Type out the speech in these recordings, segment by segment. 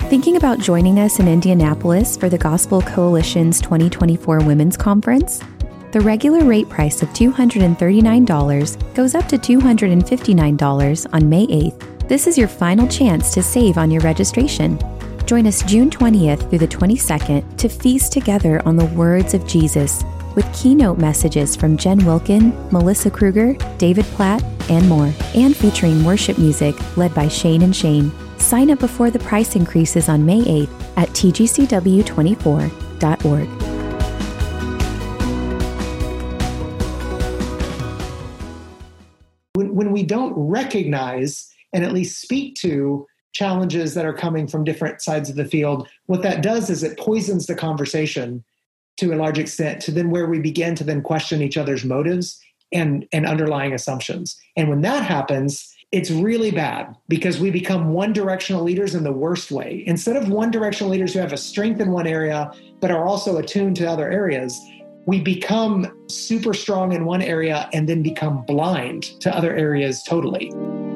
Thinking about joining us in Indianapolis for the Gospel Coalition's 2024 Women's Conference? The regular rate price of $239 goes up to $259 on May 8th. This is your final chance to save on your registration. Join us June 20th through the 22nd to feast together on the words of Jesus with keynote messages from Jen Wilkin, Melissa Kruger, David Platt, and more, and featuring worship music led by Shane and Shane. Sign up before the price increases on May 8th at tgcw24.org. When we don't recognize and at least speak to challenges that are coming from different sides of the field, what that does is it poisons the conversation to a large extent to then where we begin to then question each other's motives and underlying assumptions. And when that happens, it's really bad because we become one-directional leaders in the worst way. Instead of one-directional leaders who have a strength in one area but are also attuned to other areas, we become super strong in one area and then become blind to other areas totally.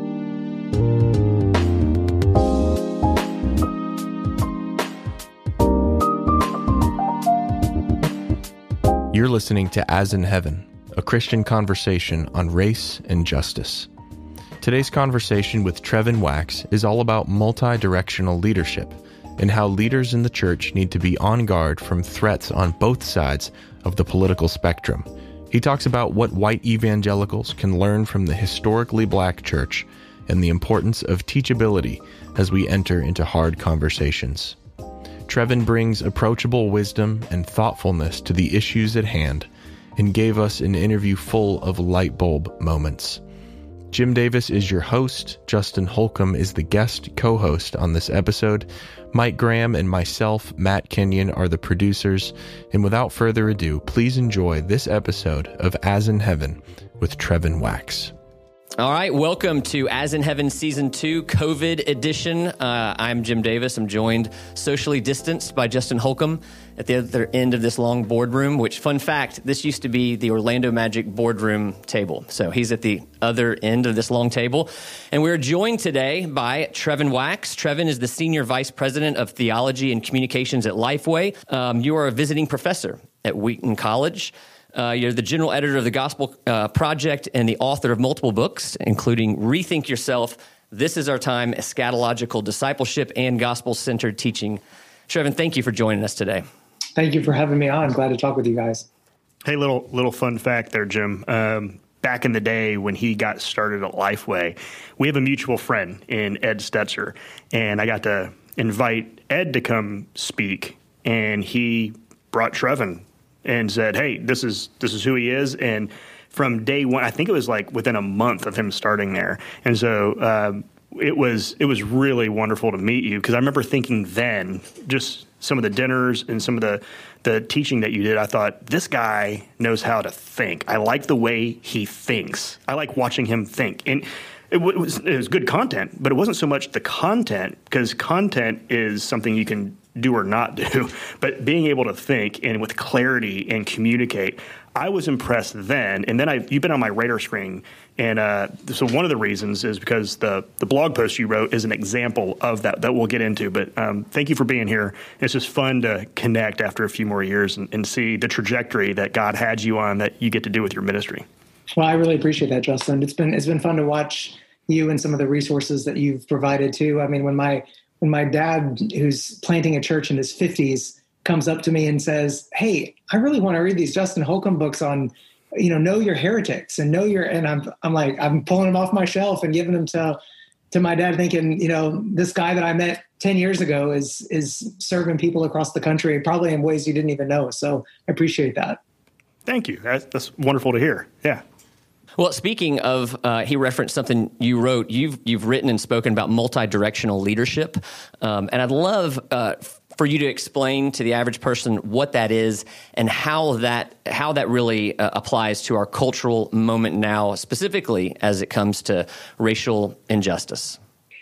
You're listening to As in Heaven, a Christian conversation on race and justice. Today's conversation with Trevin Wax is all about multi-directional leadership and how leaders in the church need to be on guard from threats on both sides of the political spectrum. He talks about what white evangelicals can learn from the historically black church and the importance of teachability as we enter into hard conversations. Trevin brings approachable wisdom and thoughtfulness to the issues at hand and gave us an interview full of light bulb moments. Jim Davis is your host. Justin Holcomb is the guest co-host on this episode. Mike Graham and myself, Matt Kenyon, are the producers. And without further ado, please enjoy this episode of As in Heaven with Trevin Wax. All right, welcome to As in Heaven Season 2, COVID edition. I'm Jim Davis. I'm joined socially distanced by Justin Holcomb at the other end of this long boardroom, which, fun fact, this used to be the Orlando Magic boardroom table. So he's at the other end of this long table. And we're joined today by Trevin Wax. Trevin is the Senior Vice President of Theology and Communications at Lifeway. You are a visiting professor at Wheaton College. You're the general editor of the Gospel Project and the author of multiple books, including Rethink Yourself, This Is Our Time, Eschatological Discipleship, and Gospel-Centered Teaching. Trevin, thank you for joining us today. Thank you for having me on. Glad to talk with you guys. Hey, little fun fact there, Jim. Back in the day when he got started at Lifeway, we have a mutual friend in Ed Stetzer, and I got to invite Ed to come speak, and he brought Trevin and said, hey, this is who he is. And from day one, I think it was like within a month of him starting there. And so it was really wonderful to meet you, because I remember thinking then, just some of the dinners and some of the teaching that you did, I thought, this guy knows how to think. I like the way he thinks. I like watching him think. And it was good content, but it wasn't so much the content, because content is something you can do or not do, but being able to think and with clarity and communicate, I was impressed then. And then you've been on my radar screen. And so one of the reasons is because the blog post you wrote is an example of that we'll get into. But thank you for being here. It's just fun to connect after a few more years and see the trajectory that God had you on that you get to do with your ministry. Well, I really appreciate that, Justin. It's been fun to watch you and some of the resources that you've provided too. I mean, when my dad, who's planting a church in his 50s, comes up to me and says, hey, I really want to read these Justin Holcomb books on, know your heretics and and I'm like, I'm pulling them off my shelf and giving them to my dad, thinking, this guy that I met 10 years ago is serving people across the country, probably in ways you didn't even know. So I appreciate that. Thank you. That's wonderful to hear. Yeah. Well, speaking of, he referenced something you wrote. You've written and spoken about multi-directional leadership, and I'd love for you to explain to the average person what that is and how that really applies to our cultural moment now, specifically as it comes to racial injustice.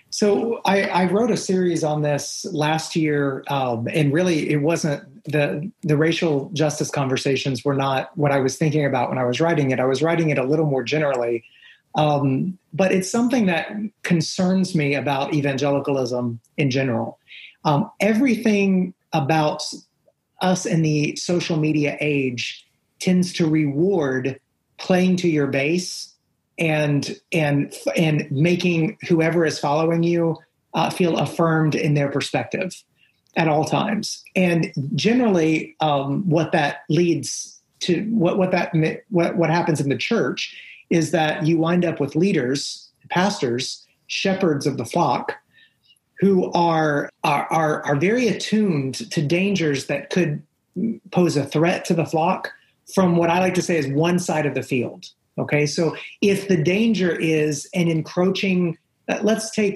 So I wrote a series on this last year, and really it wasn't the racial justice conversations were not what I was thinking about when I was writing it. I was writing it a little more generally, but it's something that concerns me about evangelicalism in general. Everything about us in the social media age tends to reward playing to your base and making whoever is following you feel affirmed in their perspective at all times. And generally, what that leads to, what happens in the church is that you wind up with leaders, pastors, shepherds of the flock, who are very attuned to dangers that could pose a threat to the flock from what I like to say is one side of the field. Okay, so if the danger is an encroaching, let's take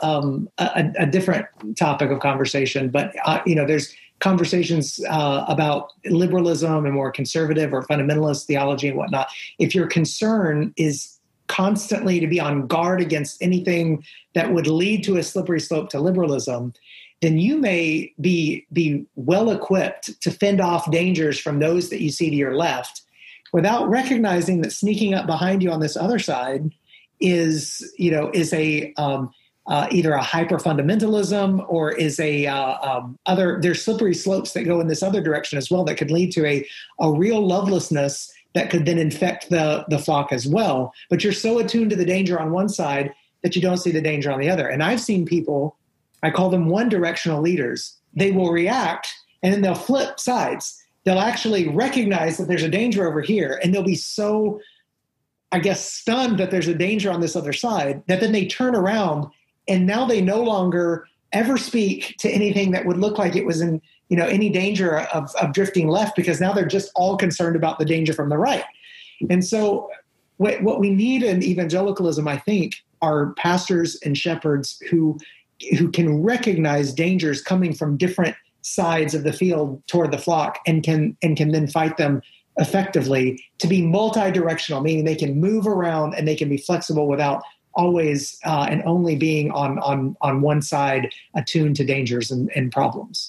a different topic of conversation, but there's conversations about liberalism and more conservative or fundamentalist theology and whatnot. If your concern is constantly to be on guard against anything that would lead to a slippery slope to liberalism, then you may be well equipped to fend off dangers from those that you see to your left without recognizing that sneaking up behind you on this other side is a either a hyper fundamentalism or is there's slippery slopes that go in this other direction as well that could lead to a real lovelessness that could then infect the flock as well. But you're so attuned to the danger on one side that you don't see the danger on the other. And I've seen people, I call them one-directional leaders. They will react and then they'll flip sides. They'll actually recognize that there's a danger over here, and they'll be so, I guess, stunned that there's a danger on this other side that then they turn around and now they no longer ever speak to anything that would look like it was in any danger of drifting left, because now they're just all concerned about the danger from the right. And so what we need in evangelicalism, I think, are pastors and shepherds who can recognize dangers coming from different sides of the field toward the flock and can then fight them effectively, to be multi-directional, meaning they can move around and they can be flexible without always and only being on one side attuned to dangers and problems.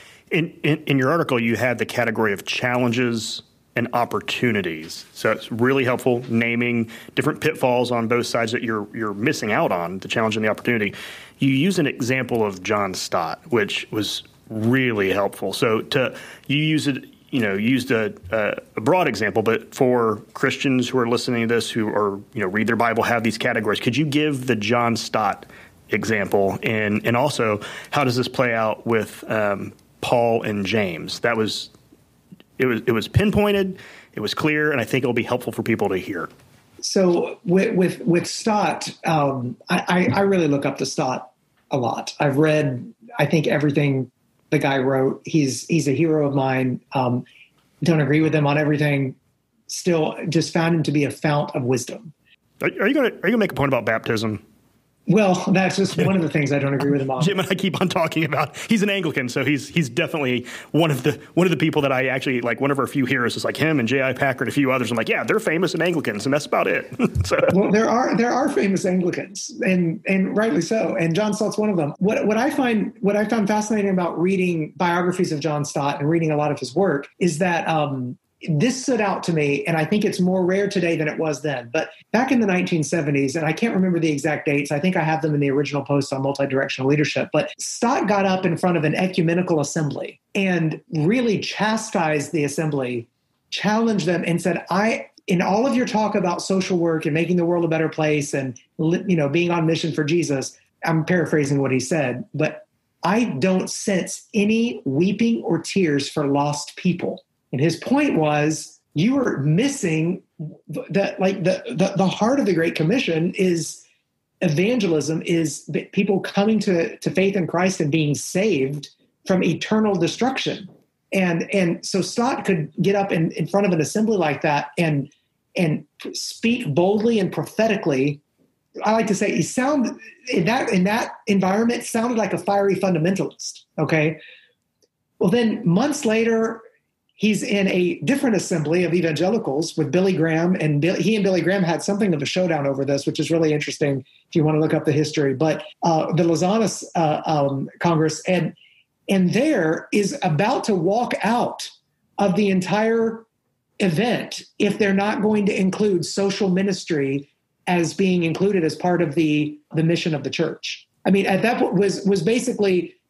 In your article, you had the category of challenges and opportunities. So it's really helpful naming different pitfalls on both sides that you're missing out on, the challenge and the opportunity. You use an example of John Stott, which was really helpful. So you used a broad example, but for Christians who are listening to this, who are read their Bible, have these categories, could you give the John Stott example, and also how does this play out with Paul and James? It was pinpointed, it was clear, and I think it'll be helpful for people to hear. So with Stott, I really look up to Stott a lot. I've read, I think, everything the guy wrote. He's a hero of mine. Don't agree with him on everything. Still, just found him to be a fount of wisdom. Are you gonna make a point about baptism? Well, that's just one of the things I don't agree with him on. Jim and I keep on talking about. He's an Anglican, so he's definitely one of the people that I actually like. One of our few heroes is like him and J.I. Packer and a few others. I'm like, yeah, they're famous in Anglicans, and that's about it. So. Well, there are famous Anglicans, and rightly so. And John Stott's one of them. What I found fascinating about reading biographies of John Stott and reading a lot of his work is that this stood out to me, and I think it's more rare today than it was then. But back in the 1970s, and I can't remember the exact dates, I think I have them in the original post on multidirectional leadership, but Stott got up in front of an ecumenical assembly and really chastised the assembly, challenged them, and said, in all of your talk about social work and making the world a better place and being on mission for Jesus, I'm paraphrasing what he said, but I don't sense any weeping or tears for lost people. And his point was, you were missing the heart of the Great Commission is evangelism, is people coming to faith in Christ and being saved from eternal destruction. And so Stott could get up in front of an assembly like that and speak boldly and prophetically. I like to say he sounded in that environment sounded like a fiery fundamentalist. Okay. Well, then months later, he's in a different assembly of evangelicals with Billy Graham, and he and Billy Graham had something of a showdown over this, which is really interesting if you want to look up the history. But the Lausanne Congress, and there is about to walk out of the entire event if they're not going to include social ministry as being included as part of the mission of the church. I mean, at that point was basically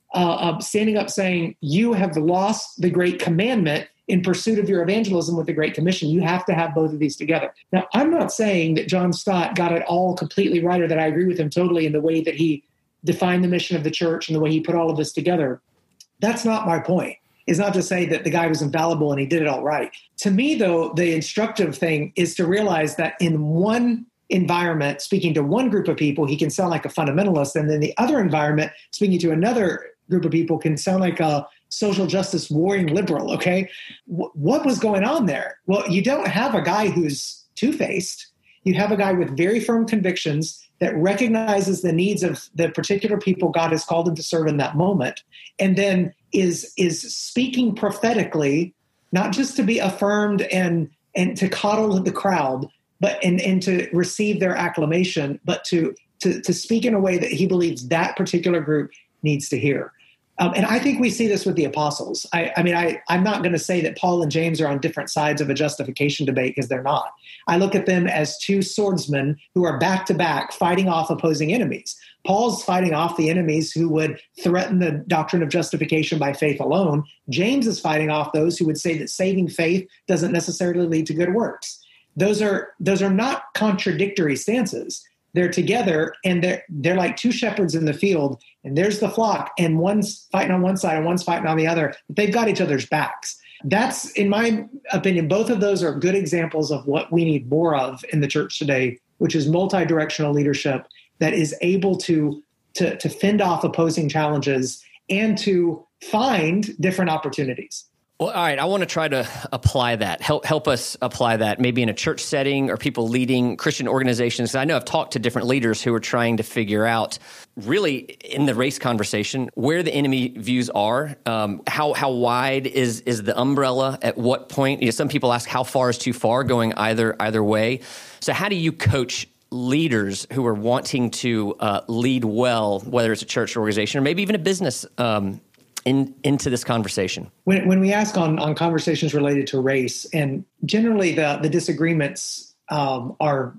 standing up saying, you have lost the great commandment in pursuit of your evangelism with the Great Commission. You have to have both of these together. Now, I'm not saying that John Stott got it all completely right, or that I agree with him totally in the way that he defined the mission of the church and the way he put all of this together. That's not my point. It's not to say that the guy was infallible and he did it all right. To me, though, the instructive thing is to realize that in one environment, speaking to one group of people, he can sound like a fundamentalist. And then the other environment, speaking to another group of people, can sound like a social justice warring liberal, okay? What was going on there? Well, you don't have a guy who's two-faced. You have a guy with very firm convictions that recognizes the needs of the particular people God has called him to serve in that moment, and then is speaking prophetically, not just to be affirmed and to coddle the crowd, but and to receive their acclamation, but to speak in a way that he believes that particular group needs to hear. And I think we see this with the apostles. I'm not going to say that Paul and James are on different sides of a justification debate, because they're not. I look at them as two swordsmen who are back to back fighting off opposing enemies. Paul's fighting off the enemies who would threaten the doctrine of justification by faith alone. James is fighting off those who would say that saving faith doesn't necessarily lead to good works. Those are not contradictory stances. They're together, and they're like two shepherds in the field, and there's the flock, and one's fighting on one side and one's fighting on the other. But they've got each other's backs. That's, in my opinion, both of those are good examples of what we need more of in the church today, which is multi-directional leadership that is able to fend off opposing challenges and to find different opportunities. Well, all right, I want to try to apply that, help us apply that maybe in a church setting or people leading Christian organizations. I know I've talked to different leaders who are trying to figure out, really in the race conversation, where the enemy views are, how wide is the umbrella, at what point. Some people ask how far is too far, going either way. So how do you coach leaders who are wanting to lead well, whether it's a church organization or maybe even a business into this conversation? When we ask on conversations related to race, and generally the disagreements are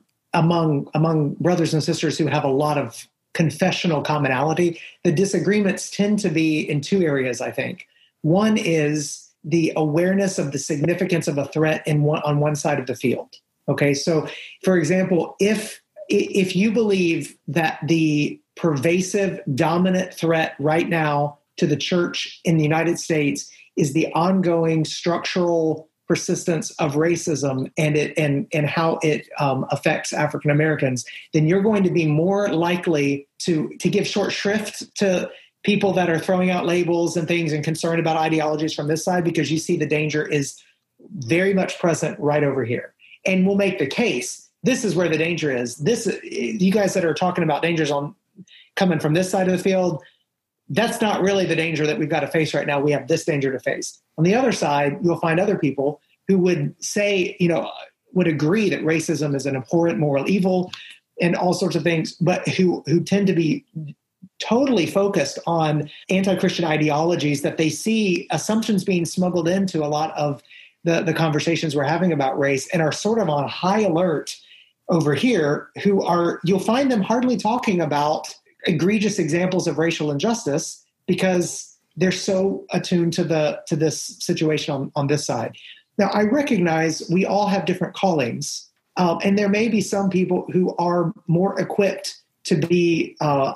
among brothers and sisters who have a lot of confessional commonality, the disagreements tend to be in two areas, I think. One is the awareness of the significance of a threat on one side of the field. Okay, so for example, if you believe that the pervasive dominant threat right now to the church in the United States is the ongoing structural persistence of racism and how it affects African Americans, then you're going to be more likely to give short shrift to people that are throwing out labels and things and concerned about ideologies from this side, because you see the danger is very much present right over here. And we'll make the case, this is where the danger is. You guys that are talking about dangers coming from this side of the field, that's not really the danger that we've got to face right now. We have this danger to face. On the other side, you'll find other people who would say, would agree that racism is an abhorrent moral evil and all sorts of things, but who tend to be totally focused on anti-Christian ideologies, that they see assumptions being smuggled into a lot of the conversations we're having about race, and are sort of on high alert over here, you'll find them hardly talking about egregious examples of racial injustice because they're so attuned to this situation on this side. Now, I recognize we all have different callings, and there may be some people who are more equipped to be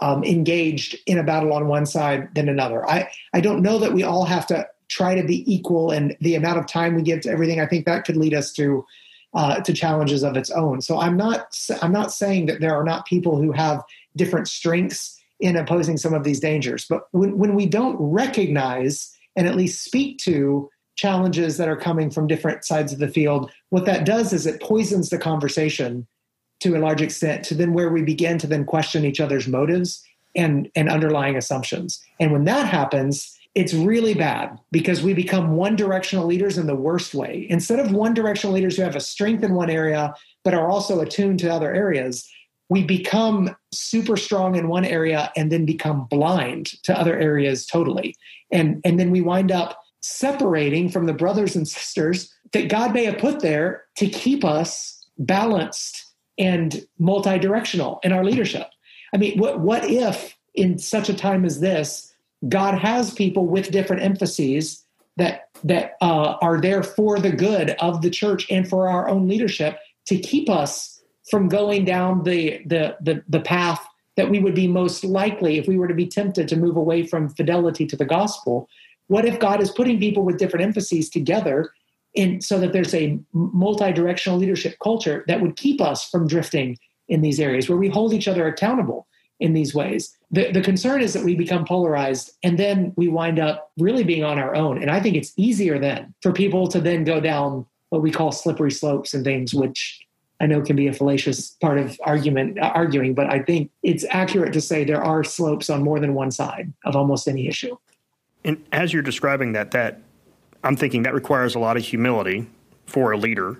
engaged in a battle on one side than another. I don't know that we all have to try to be equal, and the amount of time we give to everything, I think that could lead us to challenges of its own. So I'm not saying that there are not people who have different strengths in opposing some of these dangers. But when we don't recognize and at least speak to challenges that are coming from different sides of the field, what that does is it poisons the conversation to a large extent, to then where we begin to then question each other's motives and underlying assumptions. And when that happens, it's really bad, because we become one-directional leaders in the worst way. Instead of one-directional leaders who have a strength in one area but are also attuned to other areas, we become super strong in one area and then become blind to other areas totally. And then we wind up separating from the brothers and sisters that God may have put there to keep us balanced and multi-directional in our leadership. I mean, what if in such a time as this, God has people with different emphases that are there for the good of the church and for our own leadership to keep us from going down the path that we would be most likely if we were to be tempted to move away from fidelity to the gospel. What if God is putting people with different emphases together so that there's a multi-directional leadership culture that would keep us from drifting in these areas where we hold each other accountable in these ways? The concern is that we become polarized and then we wind up really being on our own. And I think it's easier then for people to then go down what we call slippery slopes and things, which I know can be a fallacious part of arguing, but I think it's accurate to say there are slopes on more than one side of almost any issue. And as you're describing that I'm thinking that requires a lot of humility for a leader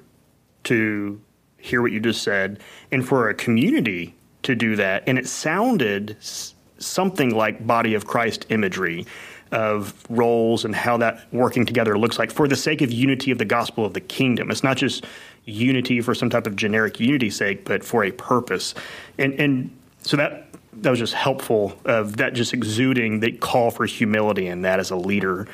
to hear what you just said, and for a community to do that. And it sounded something like body of Christ imagery of roles and how that working together looks like for the sake of unity of the gospel of the kingdom. It's not just unity for some type of generic unity sake, but for a purpose. And so that was just helpful, of that just exuding the call for humility in that as a leader.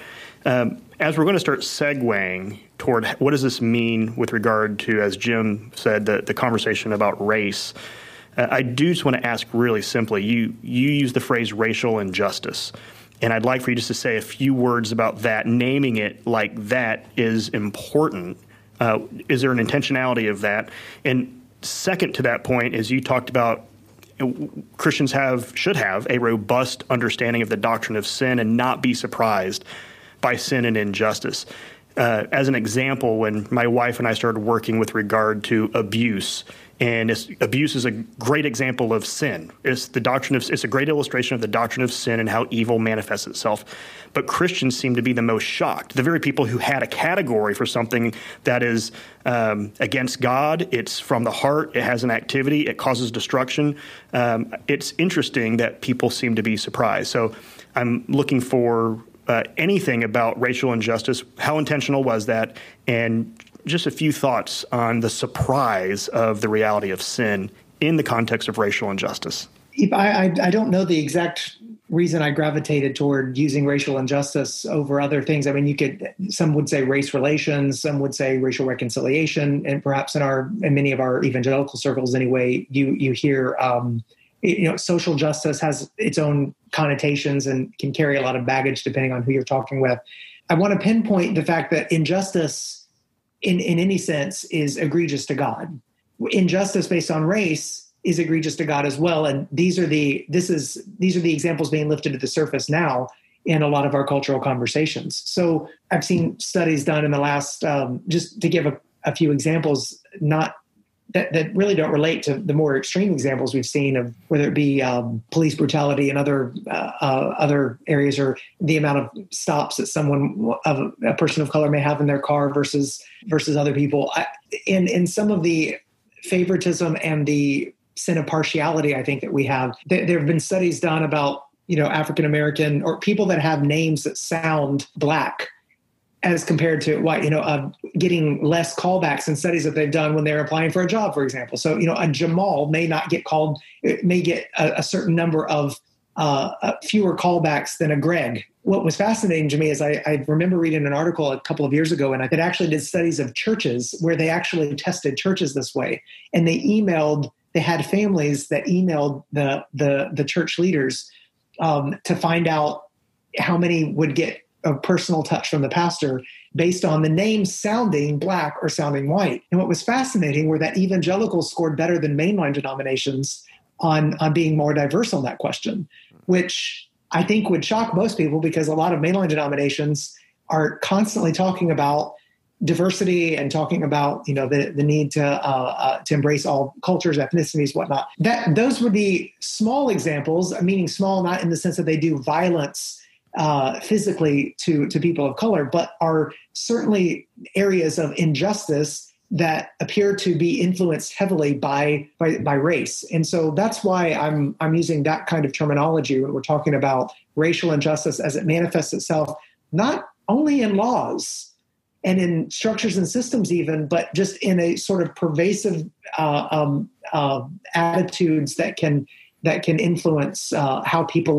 As we're going to start segueing toward what does this mean with regard to, as Jim said, the conversation about race, I do just want to ask really simply, you use the phrase racial injustice, and I'd like for you just to say a few words about that. Naming it like that is important. Is there an intentionality of that? And second to that point, as you talked about, Christians should have a robust understanding of the doctrine of sin and not be surprised by sin and injustice. As an example, when my wife and I started working with regard to abuse, and abuse is a great example of sin. It's a great illustration of the doctrine of sin and how evil manifests itself. But Christians seem to be the most shocked. The very people who had a category for something that is against God, it's from the heart, it has an activity, it causes destruction. It's interesting that people seem to be surprised. So I'm looking for anything about racial injustice. How intentional was that? And just a few thoughts on the surprise of the reality of sin in the context of racial injustice. I don't know the exact reason I gravitated toward using racial injustice over other things. I mean, some would say race relations, some would say racial reconciliation, and perhaps in many of our evangelical circles anyway, you hear, social justice has its own connotations and can carry a lot of baggage depending on who you're talking with. I want to pinpoint the fact that injustice in any sense is egregious to God. Injustice based on race is egregious to God as well. And these are the examples being lifted to the surface now in a lot of our cultural conversations. So I've seen studies done in the last, just to give a few examples, not that really don't relate to the more extreme examples we've seen of whether it be police brutality and other areas, or the amount of stops that a person of color may have in their car versus other people. In some of the favoritism and the sin of partiality, I think that we have, there have been studies done about African American or people that have names that sound Black, as compared to white, getting less callbacks in studies that they've done when they're applying for a job, for example. So, a Jamal may not get called, it may get a certain number of fewer callbacks than a Greg. What was fascinating to me is I remember reading an article a couple of years ago, and it actually did studies of churches where they actually tested churches this way. And they had families that emailed the church leaders to find out how many would get a personal touch from the pastor based on the name sounding Black or sounding white. And what was fascinating were that evangelicals scored better than mainline denominations on being more diverse on that question, which I think would shock most people because a lot of mainline denominations are constantly talking about diversity and talking about the need to embrace all cultures, ethnicities, whatnot. Those would be small examples, meaning small not in the sense that they do violence physically to people of color, but are certainly areas of injustice that appear to be influenced heavily by race. And so that's why I'm using that kind of terminology when we're talking about racial injustice as it manifests itself, not only in laws and in structures and systems even, but just in a sort of pervasive attitudes that can influence how people lead.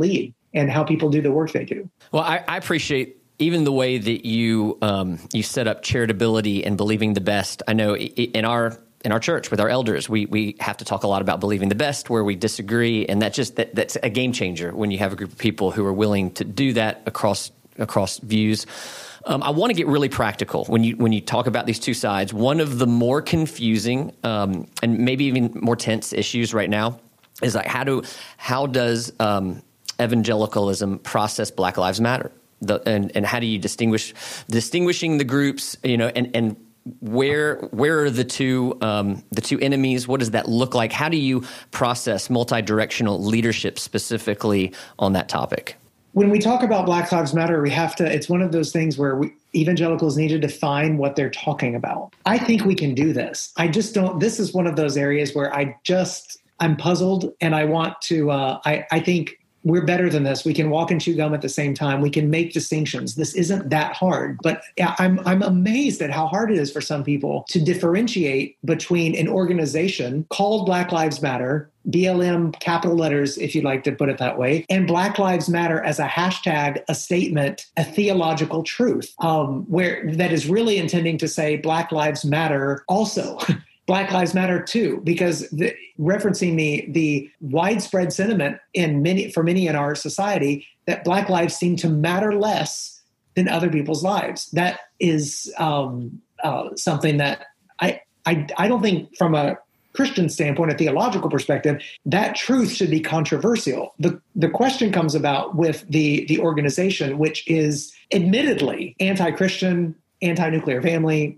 and how people do the work they do. Well, I appreciate even the way that you set up charitability and believing the best. I know in our church with our elders, we have to talk a lot about believing the best where we disagree, and that's a game changer when you have a group of people who are willing to do that across views. I want to get really practical when you talk about these two sides. One of the more confusing and maybe even more tense issues right now is like how does evangelicalism process Black Lives Matter, and how do you distinguishing the groups, and where are the two enemies? What does that look like? How do you process multi-directional leadership specifically on that topic? When we talk about Black Lives Matter, it's one of those things where evangelicals need to define what they're talking about. I think we can do this. I just don't. This is one of those areas where I'm puzzled, and I want to, I think we're better than this. We can walk and chew gum at the same time. We can make distinctions. This isn't that hard, but I'm amazed at how hard it is for some people to differentiate between an organization called Black Lives Matter, BLM, capital letters, if you'd like to put it that way, and Black Lives Matter as a hashtag, a statement, a theological truth, where that is really intending to say Black Lives Matter also. Black Lives Matter too, because referencing the widespread sentiment for many in our society that Black lives seem to matter less than other people's lives. That is something that I don't think from a Christian standpoint, a theological perspective, that truth should be controversial. The question comes about with the organization, which is admittedly anti-Christian, anti-nuclear family,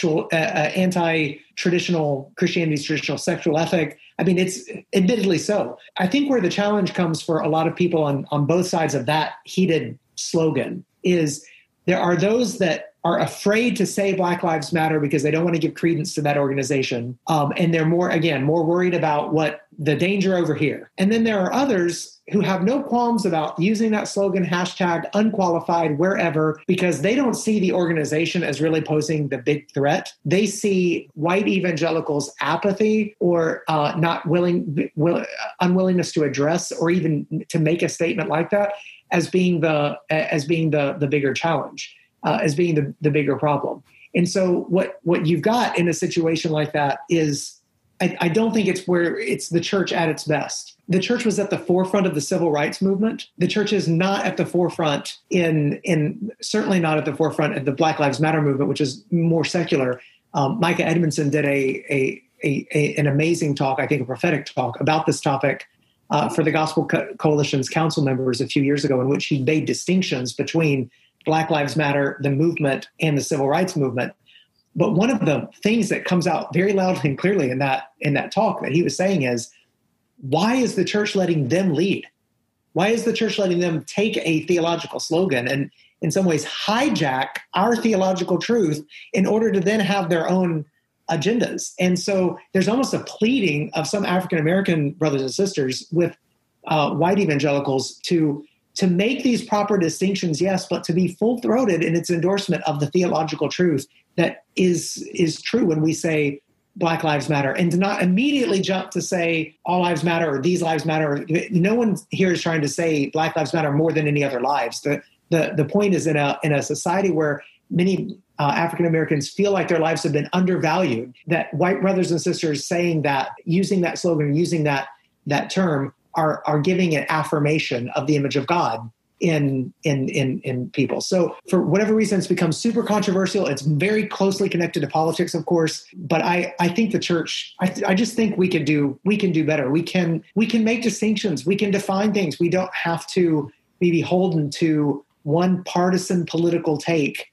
anti-traditional Christianity's traditional sexual ethic. I mean, it's admittedly so. I think where the challenge comes for a lot of people on both sides of that heated slogan is there are those that are afraid to say Black Lives Matter because they don't want to give credence to that organization. And they're more worried about what the danger over here. And then there are others who have no qualms about using that slogan, hashtag unqualified, wherever, because they don't see the organization as really posing the big threat. They see white evangelicals' apathy or unwillingness to address or even to make a statement like that as being the bigger challenge. As being the bigger problem. And so what you've got in a situation like that is, I don't think it's the church at its best. The church was at the forefront of the civil rights movement. The church is not at the forefront certainly not at the forefront of the Black Lives Matter movement, which is more secular. Micah Edmondson did an amazing talk, I think a prophetic talk about this topic for the Gospel Coalition's council members a few years ago, in which he made distinctions between Black Lives Matter, the movement, and the civil rights movement. But one of the things that comes out very loudly and clearly in that talk that he was saying is, why is the church letting them lead? Why is the church letting them take a theological slogan and in some ways hijack our theological truth in order to then have their own agendas? And so there's almost a pleading of some African-American brothers and sisters with white evangelicals to make these proper distinctions, yes, but to be full-throated in its endorsement of the theological truth that is true when we say Black Lives Matter, and to not immediately jump to say all lives matter or these lives matter. No one here is trying to say Black Lives Matter more than any other lives. The point is in a society where many African Americans feel like their lives have been undervalued, that white brothers and sisters saying that, using that slogan, using that term, are giving an affirmation of the image of God in people. So for whatever reason, it's become super controversial. It's very closely connected to politics, of course. But I think the church, I just think we can do better. We can make distinctions. We can define things. We don't have to be beholden to one partisan political take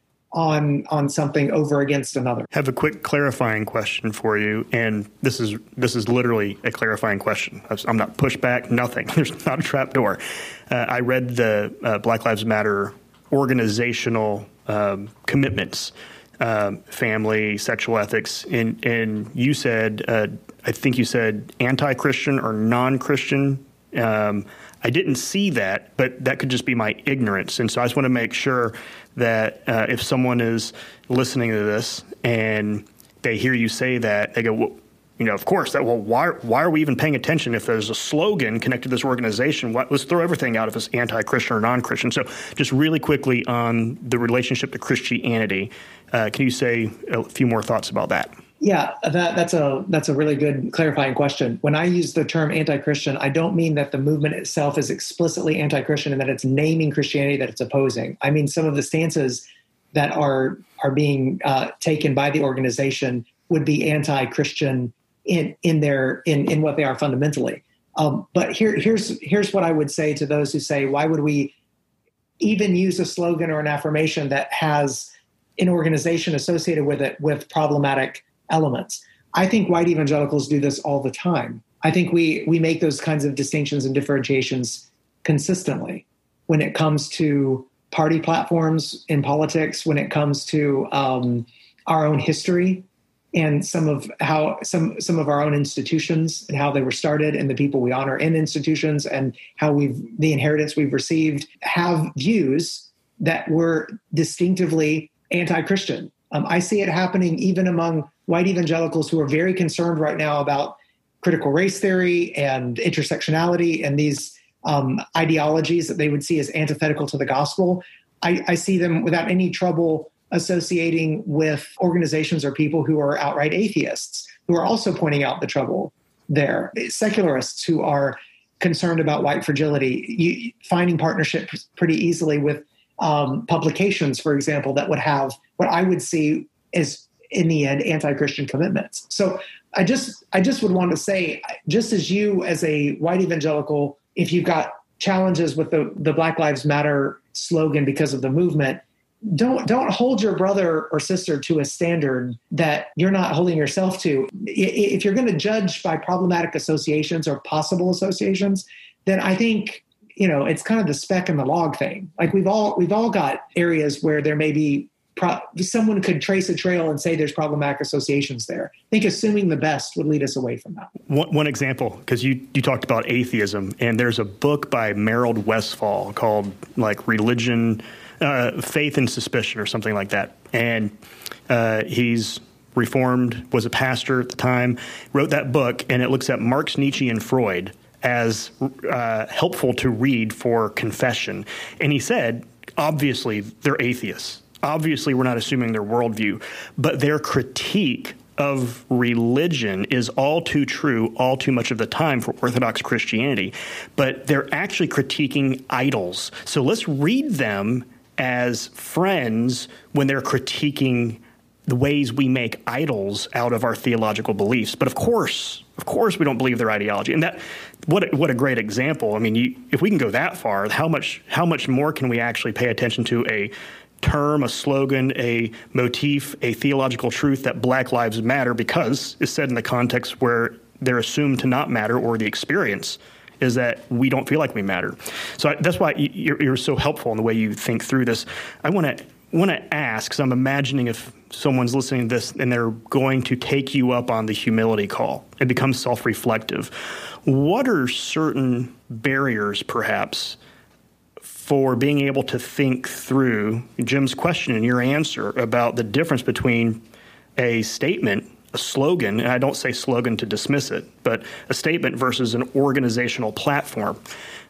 on something over against another. Have a quick clarifying question for you, and this is literally a clarifying question. I'm not pushback, nothing. There's not a trap door. I read the Black Lives Matter organizational commitments, family, sexual ethics, and you said, I think you said anti-Christian or non-Christian. I didn't see that, but that could just be my ignorance. And so I just want to make sure that if someone is listening to this and they hear you say that, they go, well, of course, why are we even paying attention if there's a slogan connected to this organization? Let's throw everything out if it's anti-Christian or non-Christian. So just really quickly on the relationship to Christianity, can you say a few more thoughts about that? Yeah, that's a really good clarifying question. When I use the term anti-Christian, I don't mean that the movement itself is explicitly anti-Christian and that it's naming Christianity that it's opposing. I mean some of the stances that are being taken by the organization would be anti-Christian in what they are fundamentally. But here's what I would say to those who say, why would we even use a slogan or an affirmation that has an organization associated with it with problematic elements? I think white evangelicals do this all the time. I think we make those kinds of distinctions and differentiations consistently when it comes to party platforms in politics, when it comes to our own history and some of our own institutions and how they were started and the people we honor in institutions and how the inheritance we've received have views that were distinctively anti-Christian. I see it happening even among white evangelicals who are very concerned right now about critical race theory and intersectionality and these ideologies that they would see as antithetical to the gospel. I see them without any trouble associating with organizations or people who are outright atheists, who are also pointing out the trouble there. Secularists who are concerned about white fragility, finding partnerships pretty easily with publications, for example, that would have what I would see as, in the end, anti-Christian commitments. So I just would want to say, just as you as a white evangelical, if you've got challenges with the Black Lives Matter slogan because of the movement, don't hold your brother or sister to a standard that you're not holding yourself to. If you're going to judge by problematic associations or possible associations, then I think, it's kind of the speck in the log thing. Like we've all got areas where there may be someone could trace a trail and say there's problematic associations there. I think assuming the best would lead us away from that. One example, because you talked about atheism, and there's a book by Merold Westphal called Religion, Faith and Suspicion or something like that. And he's Reformed, was a pastor at the time, wrote that book, and it looks at Marx, Nietzsche, and Freud as helpful to read for confession. And he said, obviously, they're atheists. Obviously, we're not assuming their worldview, but their critique of religion is all too true all too much of the time for Orthodox Christianity. But they're actually critiquing idols. So let's read them as friends when they're critiquing the ways we make idols out of our theological beliefs. But of course, we don't believe their ideology. And that, what a great example. I mean, if we can go that far, how much more can we actually pay attention to a term, a slogan, a motif, a theological truth that Black Lives Matter, because it's said in the context where they're assumed to not matter, or the experience is that we don't feel like we matter. So that's why you're so helpful in the way you think through this. I want to ask, because I'm imagining if someone's listening to this and they're going to take you up on the humility call and become self-reflective, what are certain barriers, perhaps, for being able to think through Jim's question and your answer about the difference between a statement, a slogan, and I don't say slogan to dismiss it, but a statement versus an organizational platform?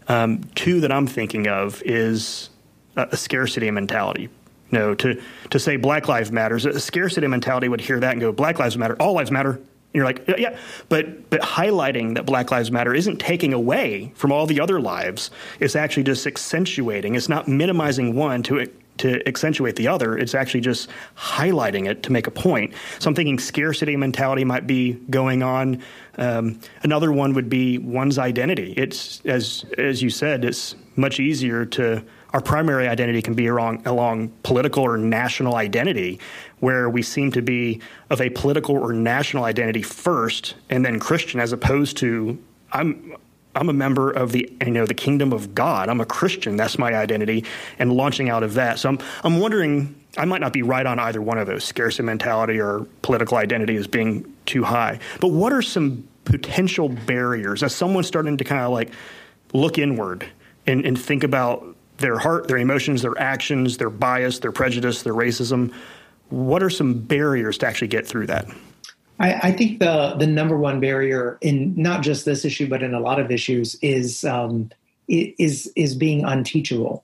Two that I'm thinking of is a scarcity mentality. To say Black Lives Matter, a scarcity mentality would hear that and go, Black Lives Matter, all lives matter. And you're like, yeah, but highlighting that Black Lives Matter isn't taking away from all the other lives. It's actually just accentuating. It's not minimizing one to accentuate the other. It's actually just highlighting it to make a point. So I'm thinking scarcity mentality might be going on. Another one would be one's identity. It's, as you said, it's much easier to, our primary identity can be along political or national identity, where we seem to be of a political or national identity first and then Christian, as opposed to I'm a member of the kingdom of God. I'm a Christian. That's my identity, and launching out of that. So I'm wondering, I might not be right on either one of those, scarcity mentality or political identity as being too high. But what are some potential barriers as someone's starting to kind of look inward and think about their heart, their emotions, their actions, their bias, their prejudice, their racism? What are some barriers to actually get through that? I think the number one barrier in not just this issue, but in a lot of issues is being unteachable.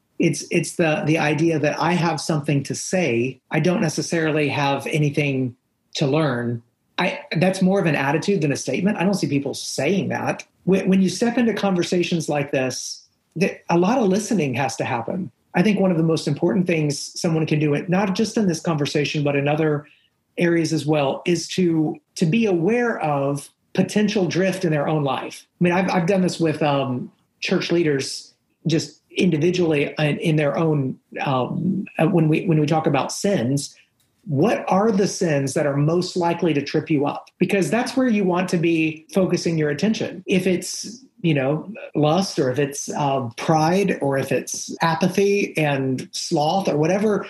It's the idea that I have something to say. I don't necessarily have anything to learn. That's more of an attitude than a statement. I don't see people saying that. When you step into conversations like this, a lot of listening has to happen. I think one of the most important things someone can do, not just in this conversation, but in other areas as well, is to be aware of potential drift in their own life. I mean, I've done this with church leaders just individually in their own, when we talk about sins. What are the sins that are most likely to trip you up? Because that's where you want to be focusing your attention. If it's, lust, or if it's pride, or if it's apathy and sloth, or whatever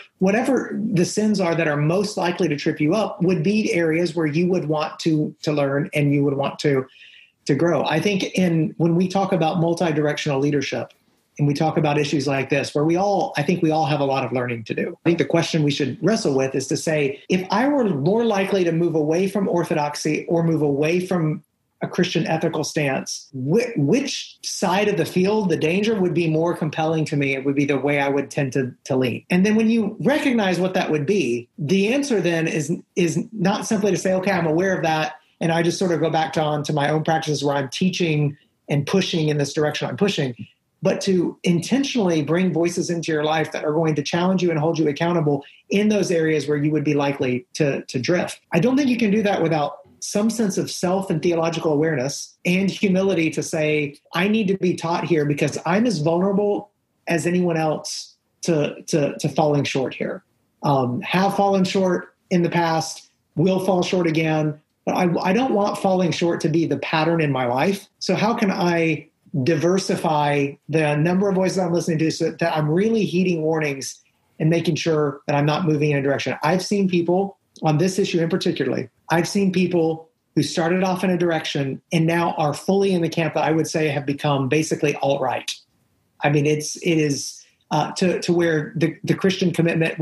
the sins are that are most likely to trip you up, would be areas where you would want to learn and you would want to grow. I think when we talk about multi-directional leadership, and we talk about issues like this, where I think we all have a lot of learning to do. I think the question we should wrestle with is to say, if I were more likely to move away from orthodoxy or move away from a Christian ethical stance, which side of the field, the danger would be more compelling to me? It would be the way I would tend to lean. And then when you recognize what that would be, the answer then is not simply to say, okay, I'm aware of that, and I just sort of go back to my own practices where I'm teaching and pushing in this direction I'm pushing, but to intentionally bring voices into your life that are going to challenge you and hold you accountable in those areas where you would be likely to drift. I don't think you can do that without some sense of self and theological awareness and humility to say, I need to be taught here because I'm as vulnerable as anyone else to falling short here. Have fallen short in the past, will fall short again, but I don't want falling short to be the pattern in my life. So how can I diversify the number of voices I'm listening to so that I'm really heeding warnings and making sure that I'm not moving in a direction? I've seen people on this issue in particular, I've seen people who started off in a direction and now are fully in the camp that I would say have become basically alt-right. I mean, it is to where the Christian commitment,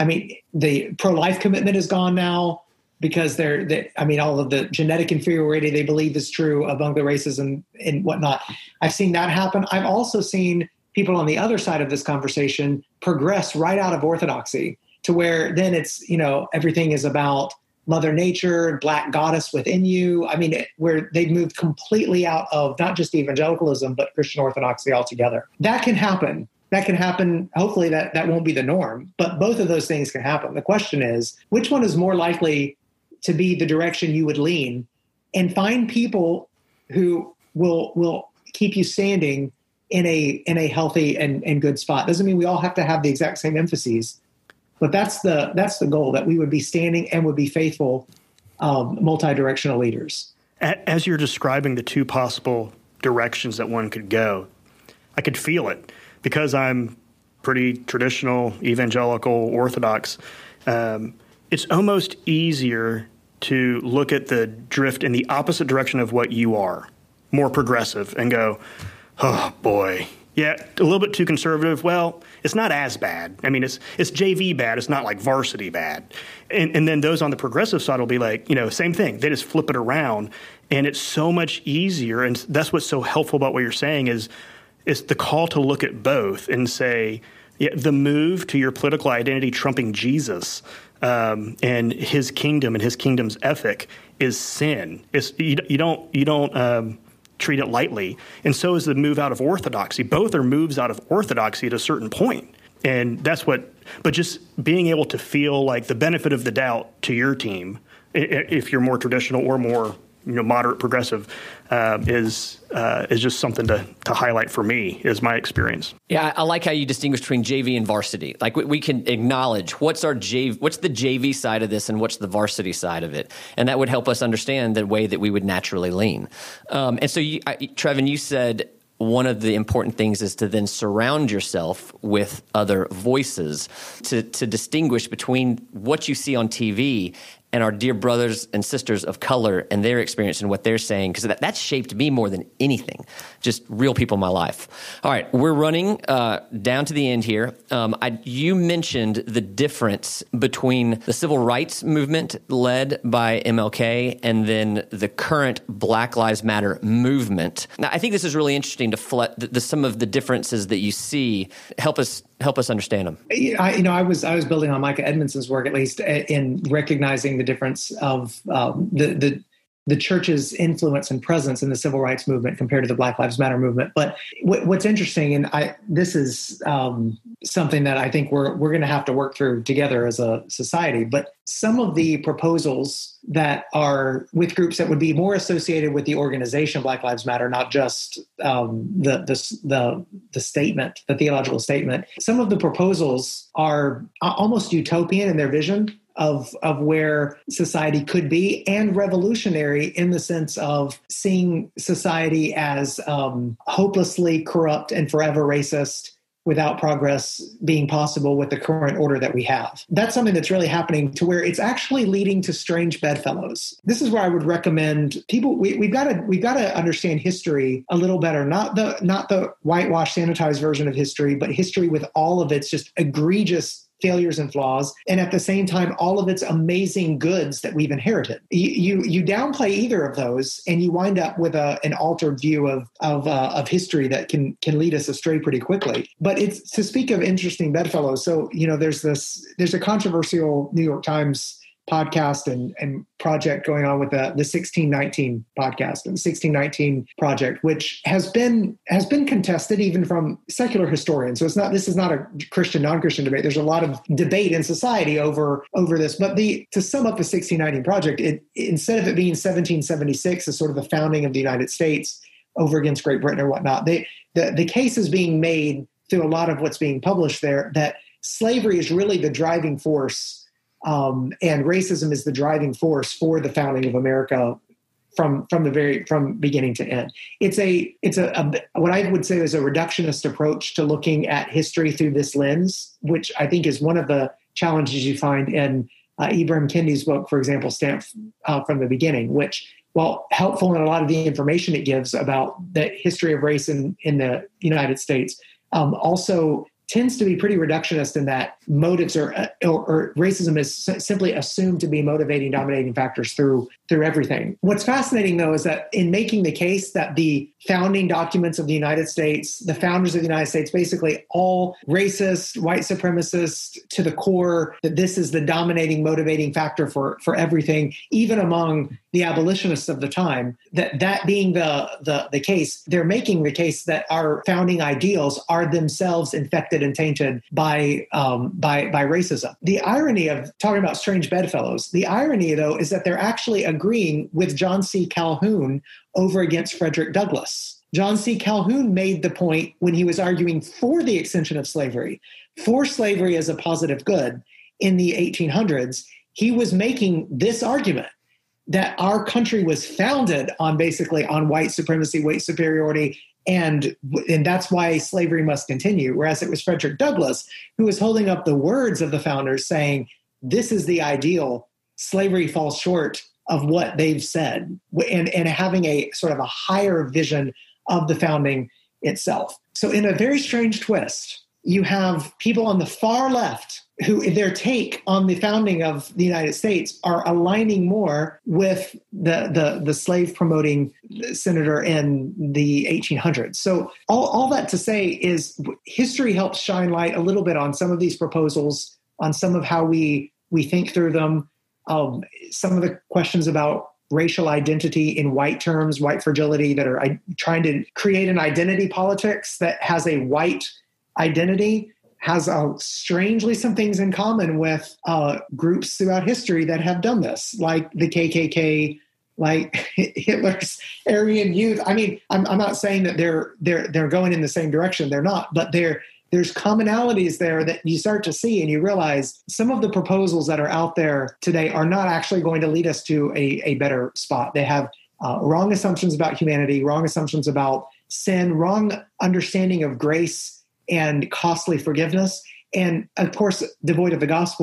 the pro-life commitment is gone now, because all of the genetic inferiority they believe is true among the races and whatnot. I've seen that happen. I've also seen people on the other side of this conversation progress right out of orthodoxy to where then it's, everything is about Mother Nature, Black goddess within you. I mean, where they've moved completely out of not just evangelicalism, but Christian orthodoxy altogether. That can happen. Hopefully that won't be the norm, but both of those things can happen. The question is, which one is more likely to be the direction you would lean, and find people who will keep you standing in a healthy and good spot. Doesn't mean we all have to have the exact same emphases, but that's the goal, that we would be standing and would be faithful multi-directional leaders. As you're describing the two possible directions that one could go, I could feel it because I'm pretty traditional, evangelical, orthodox. It's almost easier to look at the drift in the opposite direction of what you are, more progressive, and go, oh boy, yeah, a little bit too conservative. Well, it's not as bad. I mean, it's JV bad. It's not like varsity bad. And then those on the progressive side will be like, same thing. They just flip it around, and it's so much easier. And that's what's so helpful about what you're saying is the call to look at both and say, yeah, the move to your political identity trumping Jesus and his kingdom and his kingdom's ethic is sin. You don't treat it lightly. And so is the move out of orthodoxy. Both are moves out of orthodoxy at a certain point. And but just being able to feel like the benefit of the doubt to your team, if you're more traditional or more moderate progressive, is just something to highlight for me, is my experience. Yeah, I like how you distinguish between JV and varsity. Like we can acknowledge what's the JV side of this and what's the varsity side of it, and that would help us understand the way that we would naturally lean. And so, Trevin, you said one of the important things is to then surround yourself with other voices to distinguish between what you see on TV and our dear brothers and sisters of color and their experience and what they're saying, because that's shaped me more than anything, just real people in my life. All right, we're running down to the end here. You mentioned the difference between the civil rights movement led by MLK and then the current Black Lives Matter movement. Now, I think this is really interesting to some of the differences that you see. Help us understand them. I was building on Micah Edmondson's work, at least, in recognizing the difference of the church's influence and presence in the civil rights movement compared to the Black Lives Matter movement. But what's interesting, and this is something that I think we're going to have to work through together as a society, but some of the proposals that are with groups that would be more associated with the organization Black Lives Matter, not just the statement, the theological statement. Some of the proposals are almost utopian in their vision of where society could be, and revolutionary in the sense of seeing society as hopelessly corrupt and forever racist, without progress being possible with the current order that we have. That's something that's really happening, to where it's actually leading to strange bedfellows. This is where I would recommend people, we've got to understand history a little better, not the whitewashed, sanitized version of history, but history with all of its just egregious failures and flaws, and at the same time, all of its amazing goods that we've inherited. You downplay either of those, and you wind up with an altered view of history that can lead us astray pretty quickly. But it's, to speak of interesting bedfellows. So there's a controversial New York Times podcast and project going on with the 1619 podcast and the 1619 project, which has been contested even from secular historians. So this is not a Christian, non-Christian debate. There's a lot of debate in society over this. But to sum up the 1619 project, instead of it being 1776 as sort of the founding of the United States over against Great Britain or whatnot, the case is being made through a lot of what's being published there that slavery is really the driving force. And racism is the driving force for the founding of America from beginning to end. It's a what I would say is a reductionist approach to looking at history through this lens, which I think is one of the challenges you find in Ibram Kendi's book, for example, Stamped from the Beginning, which, while helpful in a lot of the information it gives about the history of race in the United States, also tends to be pretty reductionist in that motives or racism is simply assumed to be motivating, dominating factors through everything. What's fascinating, though, is that in making the case that the founding documents of the United States, the founders of the United States, basically all racist, white supremacist to the core, that this is the dominating, motivating factor for everything, even among the abolitionists of the time, that being the case, they're making the case that our founding ideals are themselves infected and tainted by racism. The irony of talking about strange bedfellows, the irony, though, is that they're actually agreeing with John C. Calhoun over against Frederick Douglass. John C. Calhoun made the point when he was arguing for the extension of slavery, for slavery as a positive good in the 1800s. He was making this argument that our country was founded on white supremacy, white superiority, and that's why slavery must continue. Whereas it was Frederick Douglass who was holding up the words of the founders saying, this is the ideal, slavery falls short of what they've said, and having a sort of a higher vision of the founding itself. So in a very strange twist, you have people on the far left who their take on the founding of the United States are aligning more with the slave promoting senator in the 1800s. So all that to say is history helps shine light a little bit on some of these proposals, on some of how we think through them, some of the questions about racial identity in white terms, white fragility, that are trying to create an identity politics that has a white identity, has strangely some things in common with groups throughout history that have done this, like the KKK, like Hitler's Aryan Youth. I mean, I'm not saying that they're going in the same direction. They're not, but there's commonalities there that you start to see, and you realize some of the proposals that are out there today are not actually going to lead us to a better spot. They have wrong assumptions about humanity, wrong assumptions about sin, wrong understanding of grace and costly forgiveness, and of course, devoid of the gospel.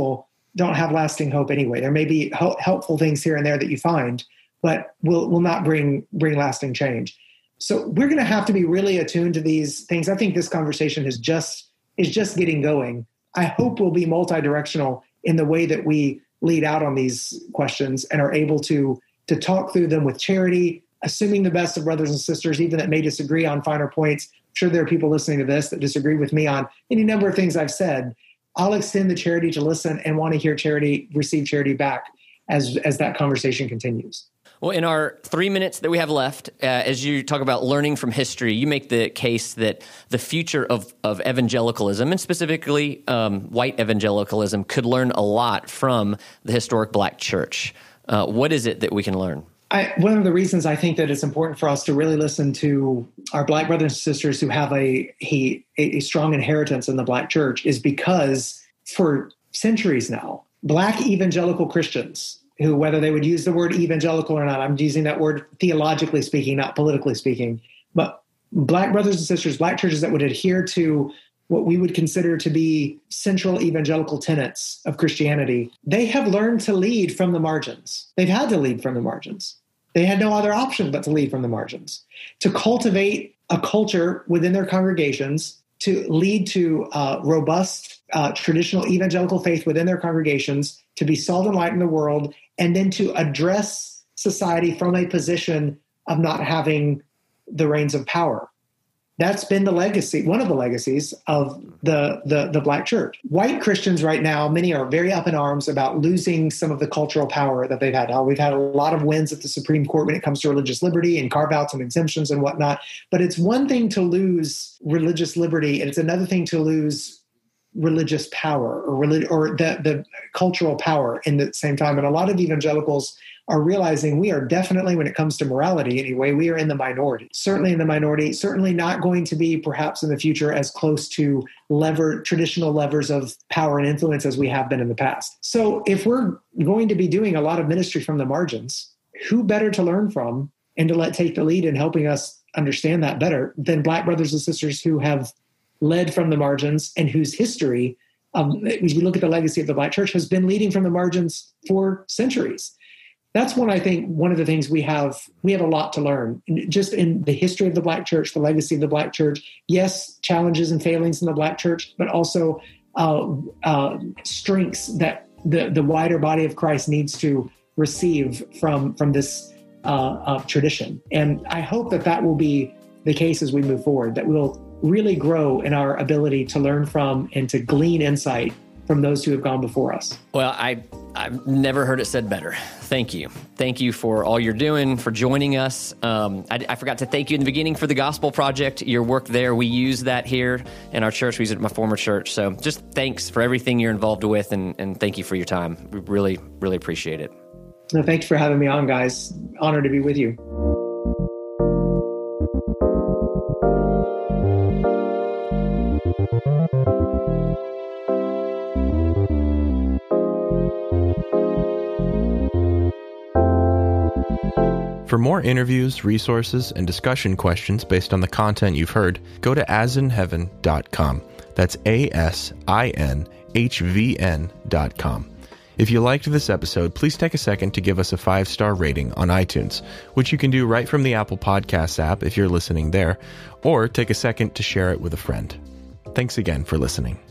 don't have lasting hope anyway. There may be helpful things here and there that you find, but will not bring lasting change. So we're going to have to be really attuned to these things. I think this conversation is just getting going. I hope we'll be multi-directional in the way that we lead out on these questions and are able to talk through them with charity, assuming the best of brothers and sisters, even that may disagree on finer points. I'm sure there are people listening to this that disagree with me on any number of things I've said. I'll extend the charity to listen and want to hear charity, receive charity back as that conversation continues. Well, in our 3 minutes that we have left, as you talk about learning from history, you make the case that the future of evangelicalism, and specifically white evangelicalism, could learn a lot from the historic Black church. What is it that we can learn? One of the reasons I think that it's important for us to really listen to our Black brothers and sisters who have a strong inheritance in the Black church is because for centuries now, Black evangelical Christians who, whether they would use the word evangelical or not, I'm using that word theologically speaking, not politically speaking, but Black brothers and sisters, Black churches that would adhere to what we would consider to be central evangelical tenets of Christianity, they have learned to lead from the margins. They've had to lead from the margins. They had no other option but to lead from the margins, to cultivate a culture within their congregations, to lead to robust traditional evangelical faith within their congregations, to be salt and light in the world, and then to address society from a position of not having the reins of power. That's been the legacy, one of the legacies of the Black church. White Christians right now, many are very up in arms about losing some of the cultural power that they've had. We've had a lot of wins at the Supreme Court when it comes to religious liberty and carve-outs and exemptions and whatnot. But it's one thing to lose religious liberty, and it's another thing to lose religious power or the cultural power in the same time. And a lot of evangelicals are realizing we are definitely, when it comes to morality anyway, we are in the minority, certainly not going to be perhaps in the future as close to traditional levers of power and influence as we have been in the past. So if we're going to be doing a lot of ministry from the margins, who better to learn from and to let take the lead in helping us understand that better than Black brothers and sisters who have led from the margins and whose history, as we look at the legacy of the Black church, has been leading from the margins for centuries. That's one of the things we have a lot to learn just in the history of the Black church, the legacy of the Black church. Yes, challenges and failings in the Black church, but also strengths that the wider body of Christ needs to receive from this tradition. And I hope that will be the case as we move forward, that we'll really grow in our ability to learn from and to glean insight from those who have gone before us. Well, I've never heard it said better. Thank you. Thank you for all you're doing, for joining us. I forgot to thank you in the beginning for the Gospel Project, your work there. We use that here in our church. We use it at my former church. So just thanks for everything you're involved with, and thank you for your time. We really, really appreciate it. No, thanks for having me on, guys. Honored to be with you. For more interviews, resources, and discussion questions based on the content you've heard, go to asinheaven.com. That's ASINHVN.com. If you liked this episode, please take a second to give us a 5-star rating on iTunes, which you can do right from the Apple Podcasts app if you're listening there, or take a second to share it with a friend. Thanks again for listening.